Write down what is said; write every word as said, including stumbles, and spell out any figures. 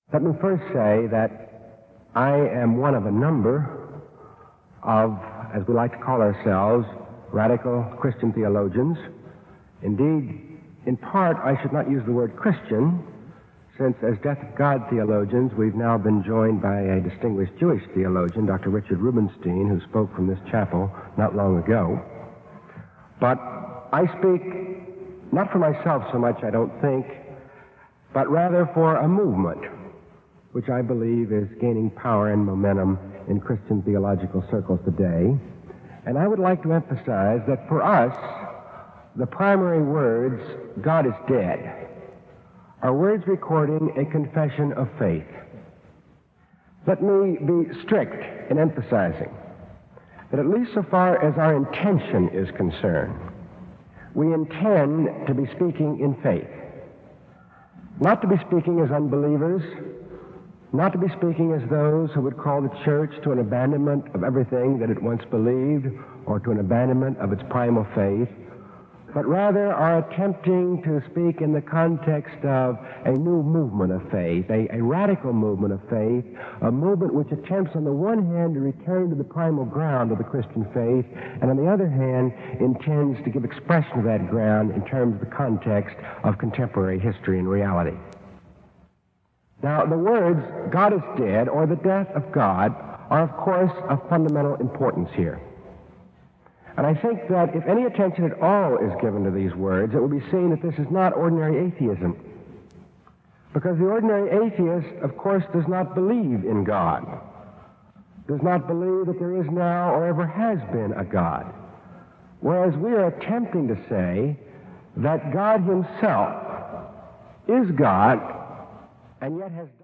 Let me first say that I am one of a number of, as we like to call ourselves, radical Christian theologians. Indeed, in part, I should not use the word Christian, since as Death of God theologians, we've now been joined by a distinguished Jewish theologian, Doctor Richard Rubenstein, who spoke from this chapel not long ago. But I speak not for myself so much, I don't think, but rather for a movement which I believe is gaining power and momentum in Christian theological circles today. And I would like to emphasize that for us, the primary words, God is dead, are words recording a confession of faith. Let me be strict in emphasizing that at least so far as our intention is concerned, we intend to be speaking in faith. Not to be speaking as unbelievers, not to be speaking as those who would call the church to an abandonment of everything that it once believed or to an abandonment of its primal faith, but rather are attempting to speak in the context of a new movement of faith, a, a radical movement of faith, a movement which attempts on the one hand to return to the primal ground of the Christian faith, and on the other hand intends to give expression to that ground in terms of the context of contemporary history and reality. Now, the words, God is dead, or the death of God, are of course of fundamental importance here. And I think that if any attention at all is given to these words, it will be seen that this is not ordinary atheism. Because the ordinary atheist, of course, does not believe in God, does not believe that there is now or ever has been a God. Whereas we are attempting to say that God himself is God, and yet has